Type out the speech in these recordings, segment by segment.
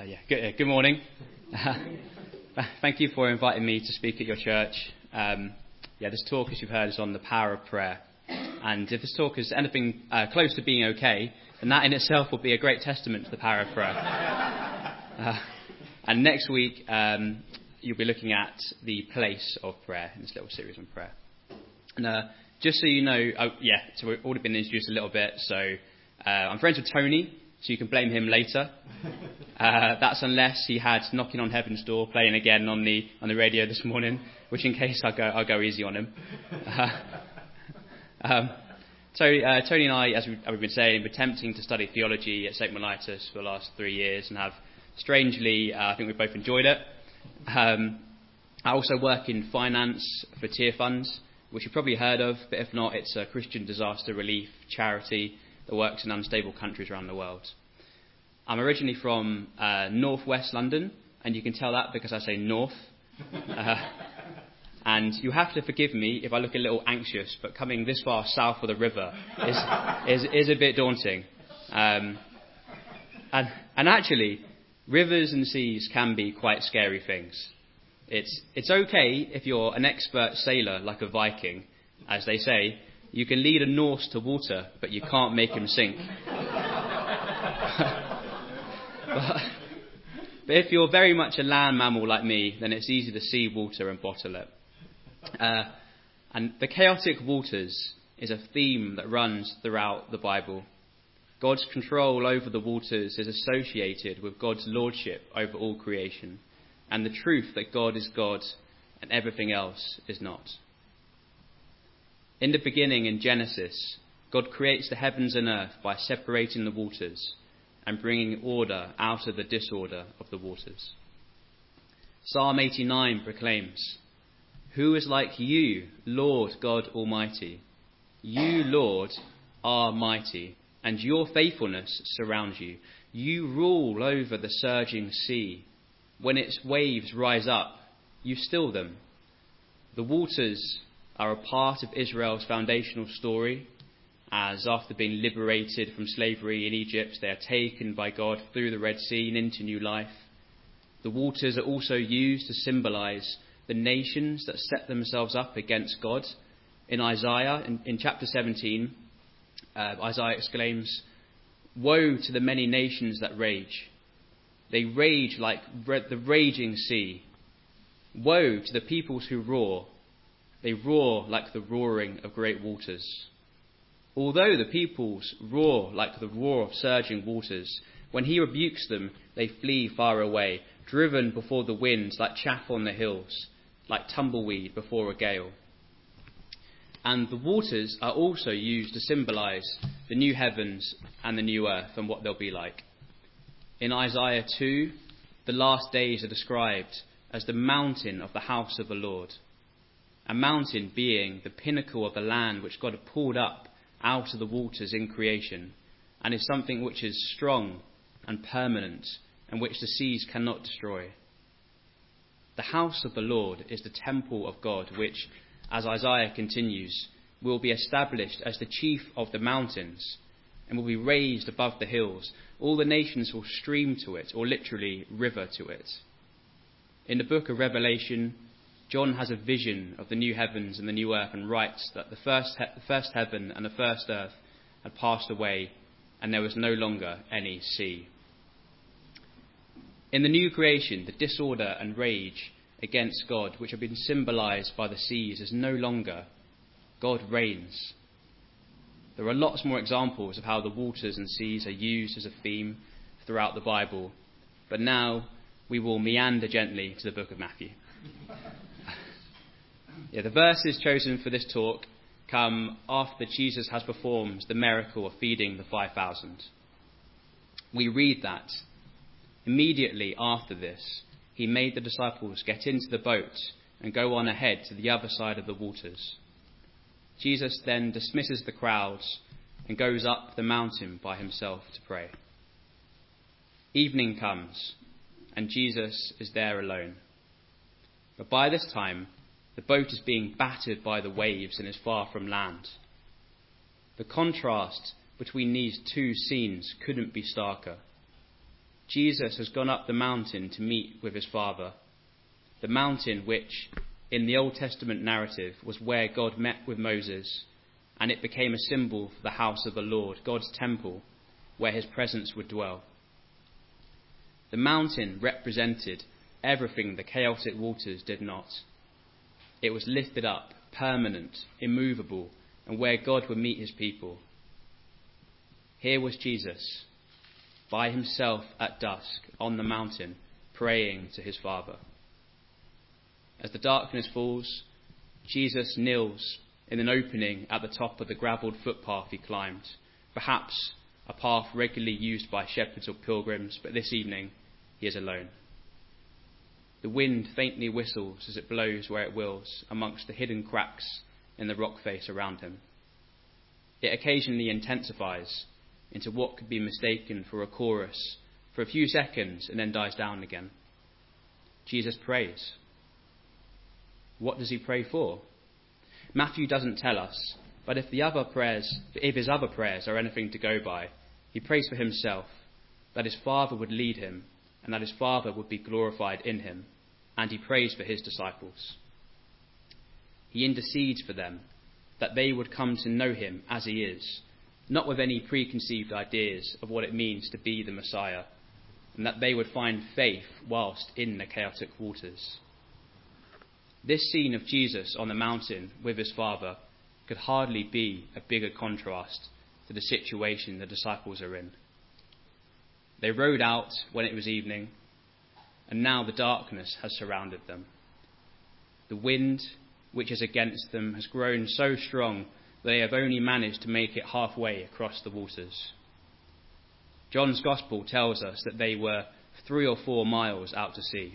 Good morning. Thank you for inviting me to speak at your church. This talk, as you've heard, is on the power of prayer. And if this talk is anything close to being okay, then that in itself will be a great testament to the power of prayer. And next week, you'll be looking at the place of prayer in this little series on prayer. And just so you know, so we've already been introduced a little bit. So I'm friends with Tony, so you can blame him later. That's unless he had Knocking on Heaven's Door playing again on the radio this morning, which in case I'll go easy on him. Tony and I, as we've been saying, we're attempting to study theology at St. Mellitus for the last 3 years and have, strangely, I think we've both enjoyed it. I also work in finance for Tear Funds, which you've probably heard of, but if not, it's a Christian disaster relief charity that works in unstable countries around the world. I'm originally from northwest London, and you can tell that because I say north. And you have to forgive me if I look a little anxious, but coming this far south of the river is a bit daunting. And actually, rivers and seas can be quite scary things. It's okay if you're an expert sailor like a Viking, as they say. You can lead a Norse to water, but you can't make him sink. But if you're very much a land mammal like me, then it's easy to see water and bottle it. And the chaotic waters is a theme that runs throughout the Bible. God's control over the waters is associated with God's lordship over all creation, and the truth that God is God and everything else is not. In the beginning, in Genesis, God creates the heavens and earth by separating the waters and bringing order out of the disorder of the waters. Psalm 89 proclaims, "Who is like you, Lord God Almighty? You, Lord, are mighty, and your faithfulness surrounds you. You rule over the surging sea. When its waves rise up, you still them." The waters are a part of Israel's foundational story, as after being liberated from slavery in Egypt, they are taken by God through the Red Sea and into new life. The waters are also used to symbolize the nations that set themselves up against God. In Isaiah, in chapter 17, Isaiah exclaims, "Woe to the many nations that rage. They rage like the raging sea. Woe to the peoples who roar. They roar like the roaring of great waters." Although the peoples roar like the roar of surging waters, when he rebukes them, they flee far away, driven before the winds like chaff on the hills, like tumbleweed before a gale. And the waters are also used to symbolize the new heavens and the new earth and what they'll be like. In Isaiah 2, the last days are described as the mountain of the house of the Lord, a mountain being the pinnacle of the land which God had pulled up out of the waters in creation, and is something which is strong and permanent and which the seas cannot destroy. The house of the Lord is the temple of God, which, as Isaiah continues, will be established as the chief of the mountains and will be raised above the hills. All the nations will stream to it, or literally river to it. In the book of Revelation, John has a vision of the new heavens and the new earth and writes that the first heaven and the first earth had passed away and there was no longer any sea. In the new creation, the disorder and rage against God, which have been symbolized by the seas, is no longer. God reigns. There are lots more examples of how the waters and seas are used as a theme throughout the Bible, but now we will meander gently to the book of Matthew. The verses chosen for this talk come after Jesus has performed the miracle of feeding the 5,000. We read that immediately after this, he made the disciples get into the boat and go on ahead to the other side of the waters. Jesus then dismisses the crowds and goes up the mountain by himself to pray. Evening comes, and Jesus is there alone. But by this time, the boat is being battered by the waves and is far from land. The contrast between these two scenes couldn't be starker. Jesus has gone up the mountain to meet with his Father. The mountain which, in the Old Testament narrative, was where God met with Moses, and it became a symbol for the house of the Lord, God's temple, where his presence would dwell. The mountain represented everything the chaotic waters did not. It was lifted up, permanent, immovable, and where God would meet his people. Here was Jesus, by himself at dusk, on the mountain, praying to his Father. As the darkness falls, Jesus kneels in an opening at the top of the gravelled footpath he climbed, perhaps a path regularly used by shepherds or pilgrims, but this evening he is alone. The wind faintly whistles as it blows where it wills amongst the hidden cracks in the rock face around him. It occasionally intensifies into what could be mistaken for a chorus for a few seconds and then dies down again. Jesus prays. What does he pray for? Matthew doesn't tell us, but if his other prayers are anything to go by, he prays for himself, that his Father would lead him and that his Father would be glorified in him, and he prays for his disciples. He intercedes for them, that they would come to know him as he is, not with any preconceived ideas of what it means to be the Messiah, and that they would find faith whilst in the chaotic waters. This scene of Jesus on the mountain with his Father could hardly be a bigger contrast to the situation the disciples are in. They rode out when it was evening, and now the darkness has surrounded them. The wind, which is against them, has grown so strong that they have only managed to make it halfway across the waters. John's Gospel tells us that they were 3 or 4 miles out to sea.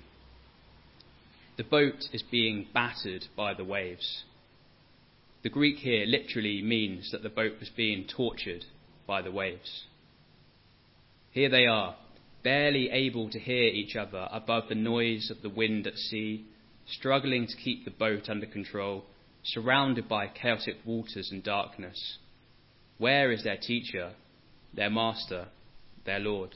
The boat is being battered by the waves. The Greek here literally means that the boat was being tortured by the waves. Here they are, barely able to hear each other above the noise of the wind at sea, struggling to keep the boat under control, surrounded by chaotic waters and darkness. Where is their teacher, their master, their Lord?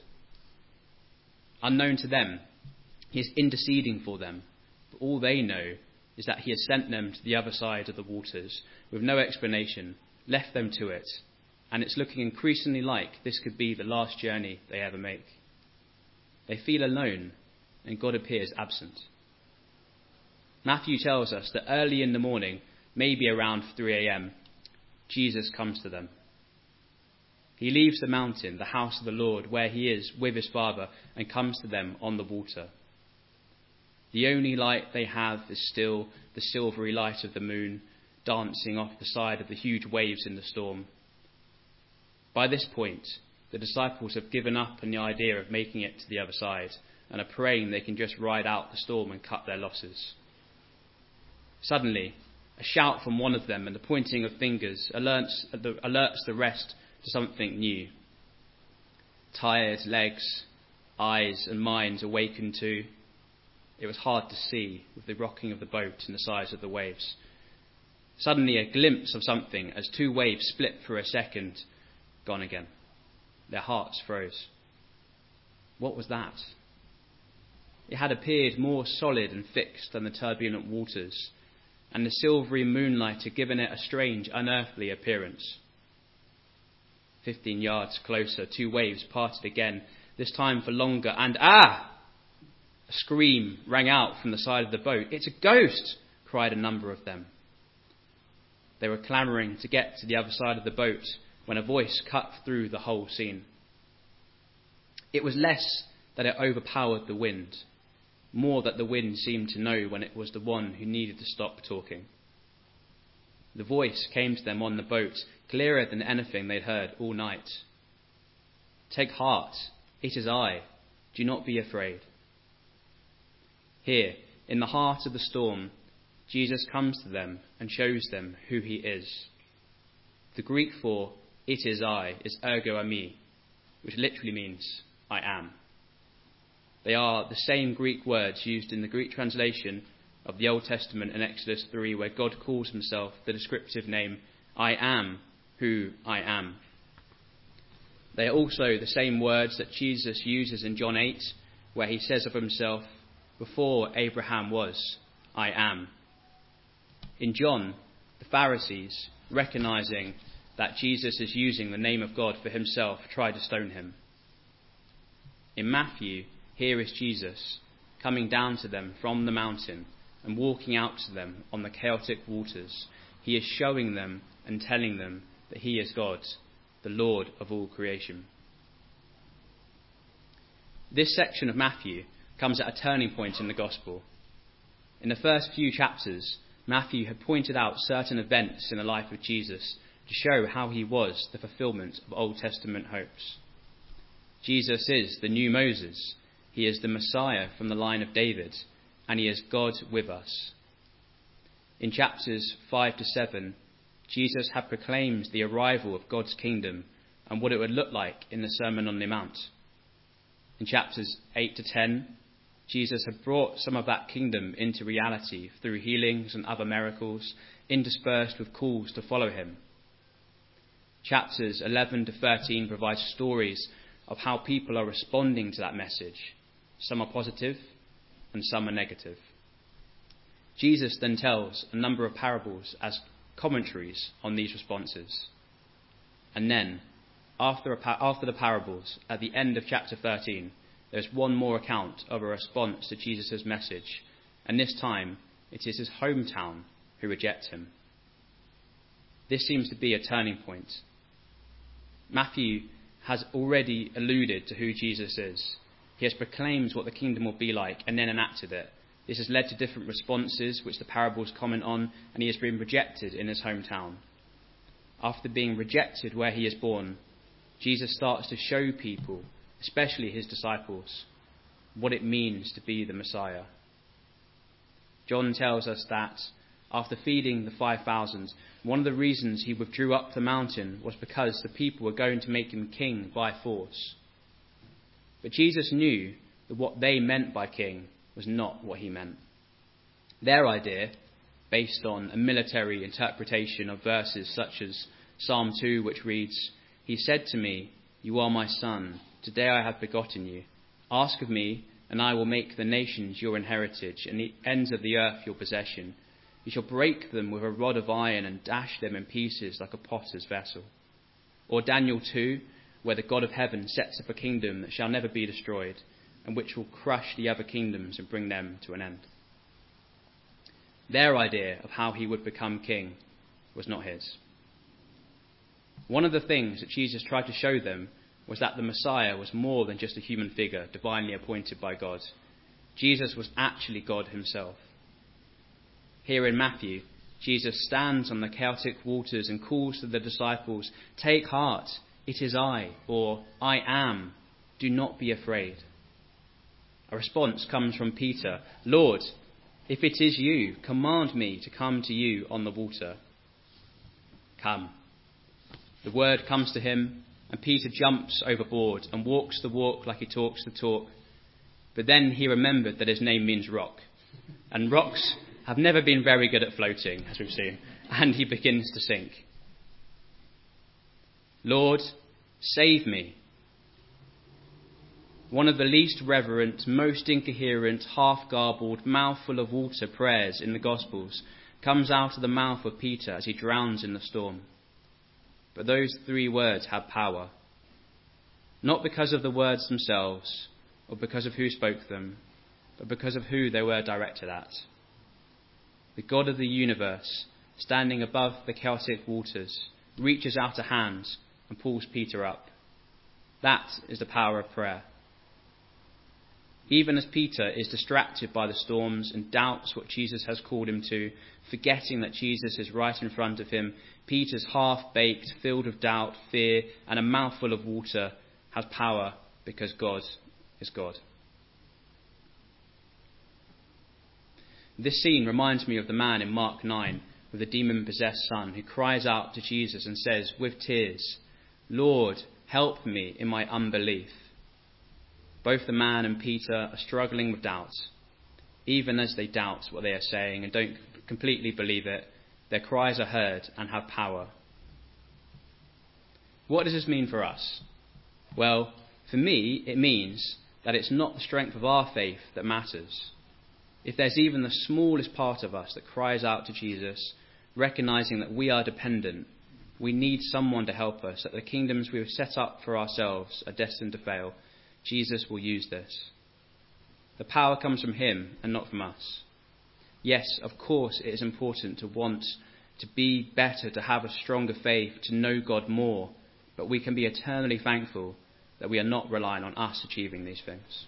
Unknown to them, he is interceding for them, but all they know is that he has sent them to the other side of the waters with no explanation, left them to it, and it's looking increasingly like this could be the last journey they ever make. They feel alone, and God appears absent. Matthew tells us that early in the morning, maybe around 3 a.m., Jesus comes to them. He leaves the mountain, the house of the Lord, where he is with his Father, and comes to them on the water. The only light they have is still the silvery light of the moon, dancing off the side of the huge waves in the storm. By this point, the disciples have given up on the idea of making it to the other side and are praying they can just ride out the storm and cut their losses. Suddenly, a shout from one of them and the pointing of fingers alerts the rest to something new. Tired legs, eyes and minds awaken too. It was hard to see with the rocking of the boat and the size of the waves. Suddenly a glimpse of something as 2 waves split for a second, gone again. Their hearts froze. What was that? It had appeared more solid and fixed than the turbulent waters, and the silvery moonlight had given it a strange, unearthly appearance. 15 yards closer, 2 waves parted again, this time for longer, and a scream rang out from the side of the boat. "It's a ghost!" cried a number of them. They were clamouring to get to the other side of the boat when a voice cut through the whole scene. It was less that it overpowered the wind, more that the wind seemed to know when it was the one who needed to stop talking. The voice came to them on the boat, clearer than anything they'd heard all night. "Take heart, it is I. Do not be afraid." Here, in the heart of the storm, Jesus comes to them and shows them who he is. The Greek for "it is I" is ergo eimi, which literally means "I am." They are the same Greek words used in the Greek translation of the Old Testament in Exodus 3, where God calls himself the descriptive name, "I am who I am." They are also the same words that Jesus uses in John 8, where he says of himself, "Before Abraham was, I am." In John, the Pharisees, recognizing that Jesus is using the name of God for himself, try to stone him. In Matthew, here is Jesus coming down to them from the mountain and walking out to them on the chaotic waters. He is showing them and telling them that he is God, the Lord of all creation. This section of Matthew comes at a turning point in the Gospel. In the first few chapters, Matthew had pointed out certain events in the life of Jesus to show how he was the fulfillment of Old Testament hopes. Jesus is the new Moses. He is the Messiah from the line of David, and he is God with us. In chapters 5 to 7, Jesus had proclaimed the arrival of God's kingdom and what it would look like in the Sermon on the Mount. In chapters 8 to 10, Jesus had brought some of that kingdom into reality through healings and other miracles, interspersed with calls to follow him. Chapters 11 to 13 provide stories of how people are responding to that message. Some are positive and some are negative. Jesus then tells a number of parables as commentaries on these responses. And then, after the parables, at the end of chapter 13, there's one more account of a response to Jesus' message, and this time it is his hometown who reject him. This seems to be a turning point. Matthew has already alluded to who Jesus is. He has proclaimed what the kingdom will be like and then enacted it. This has led to different responses which the parables comment on, and he has been rejected in his hometown. After being rejected where he is born, Jesus starts to show people, especially his disciples, what it means to be the Messiah. John tells us that after feeding the 5,000, one of the reasons he withdrew up the mountain was because the people were going to make him king by force. But Jesus knew that what they meant by king was not what he meant. Their idea, based on a military interpretation of verses such as Psalm 2, which reads, "He said to me, 'You are my son. Today I have begotten you. Ask of me, and I will make the nations your inheritance and the ends of the earth your possession. You shall break them with a rod of iron and dash them in pieces like a potter's vessel.' Or Daniel 2, where the God of heaven sets up a kingdom that shall never be destroyed, and which will crush the other kingdoms and bring them to an end." Their idea of how he would become king was not his. One of the things that Jesus tried to show them was that the Messiah was more than just a human figure divinely appointed by God. Jesus was actually God himself. Here in Matthew, Jesus stands on the chaotic waters and calls to the disciples, "Take heart, it is I," or "I am, do not be afraid." A response comes from Peter, "Lord, if it is you, command me to come to you on the water." Come. The word comes to him, and Peter jumps overboard and walks the walk like he talks the talk. But then he remembered that his name means rock, and rocks have never been very good at floating, as we've seen, and he begins to sink. "Lord, save me." One of the least reverent, most incoherent, half-garbled, mouthful of water prayers in the Gospels comes out of the mouth of Peter as he drowns in the storm. But those three words have power, not because of the words themselves or because of who spoke them, but because of who they were directed at. The God of the universe, standing above the chaotic waters, reaches out a hand and pulls Peter up. That is the power of prayer. Even as Peter is distracted by the storms and doubts what Jesus has called him to, forgetting that Jesus is right in front of him, Peter's half-baked, filled with doubt, fear, and a mouthful of water has power because God is God. This scene reminds me of the man in Mark 9 with the demon-possessed son who cries out to Jesus and says with tears, "Lord, help me in my unbelief." Both the man and Peter are struggling with doubt. Even as they doubt what they are saying and don't completely believe it, their cries are heard and have power. What does this mean for us? Well, for me, it means that it's not the strength of our faith that matters. If there's even the smallest part of us that cries out to Jesus, recognizing that we are dependent, we need someone to help us, that the kingdoms we have set up for ourselves are destined to fail, Jesus will use this. The power comes from him and not from us. Yes, of course, it is important to want to be better, to have a stronger faith, to know God more, but we can be eternally thankful that we are not relying on us achieving these things.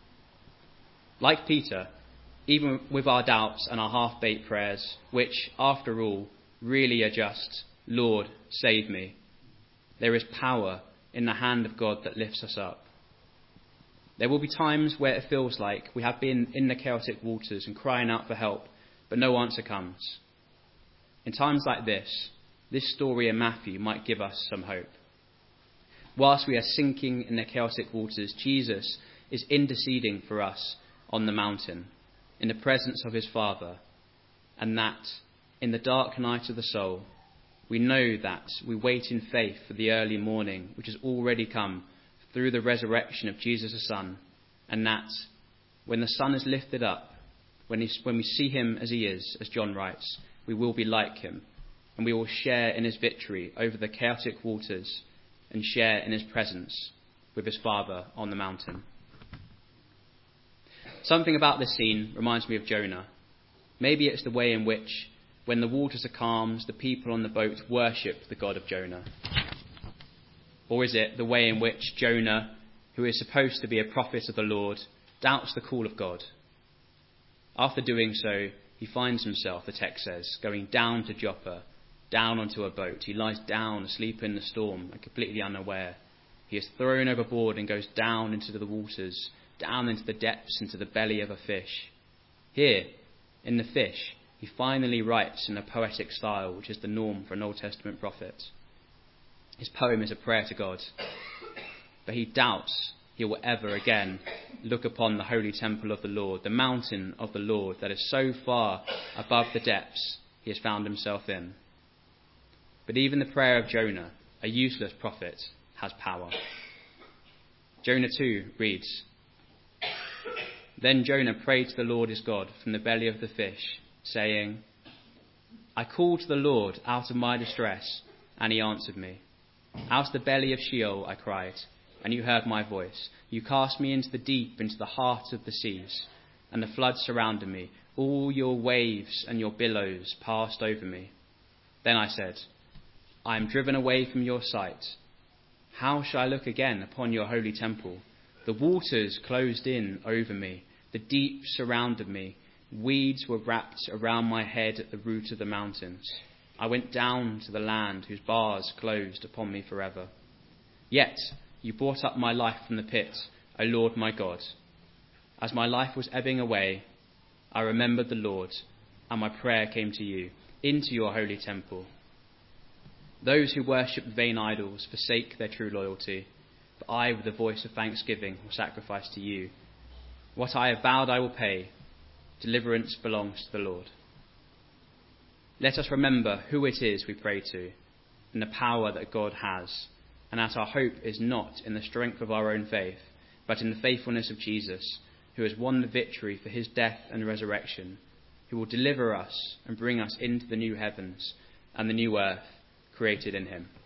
Like Peter, even with our doubts and our half-baked prayers, which, after all, really are just, Lord, save me, there is power in the hand of God that lifts us up. There will be times where it feels like we have been in the chaotic waters and crying out for help, but no answer comes. In times like this story in Matthew might give us some hope. Whilst we are sinking in the chaotic waters, Jesus is interceding for us on the mountain, in the presence of his Father, and that in the dark night of the soul, we know that we wait in faith for the early morning, which has already come through the resurrection of Jesus the Son, and that when the Son is lifted up, when we see him as he is, as John writes, we will be like him, and we will share in his victory over the chaotic waters and share in his presence with his Father on the mountain. Something about this scene reminds me of Jonah. Maybe it's the way in which, when the waters are calmed, the people on the boat worship the God of Jonah. Or is it the way in which Jonah, who is supposed to be a prophet of the Lord, doubts the call of God? After doing so, he finds himself, the text says, going down to Joppa, down onto a boat. He lies down asleep in the storm and completely unaware. He is thrown overboard and goes down into the waters, down into the depths, into the belly of a fish. Here, in the fish, he finally writes in a poetic style, which is the norm for an Old Testament prophet. His poem is a prayer to God, but he doubts he will ever again look upon the holy temple of the Lord, the mountain of the Lord that is so far above the depths he has found himself in. But even the prayer of Jonah, a useless prophet, has power. Jonah 2 reads, "Then Jonah prayed to the Lord his God from the belly of the fish, saying, I called to the Lord out of my distress, and he answered me. Out of the belly of Sheol I cried, and you heard my voice. You cast me into the deep, into the heart of the seas, and the flood surrounded me. All your waves and your billows passed over me. Then I said, I am driven away from your sight. How shall I look again upon your holy temple? The waters closed in over me. The deep surrounded me. Weeds were wrapped around my head at the root of the mountains. I went down to the land whose bars closed upon me forever. Yet you brought up my life from the pit, O Lord my God. As my life was ebbing away, I remembered the Lord, and my prayer came to you, into your holy temple. Those who worship vain idols forsake their true loyalty, but I, with the voice of thanksgiving, will sacrifice to you. What I have vowed I will pay. Deliverance belongs to the Lord." Let us remember who it is we pray to, and the power that God has, and that our hope is not in the strength of our own faith, but in the faithfulness of Jesus, who has won the victory for his death and resurrection, who will deliver us and bring us into the new heavens and the new earth created in him.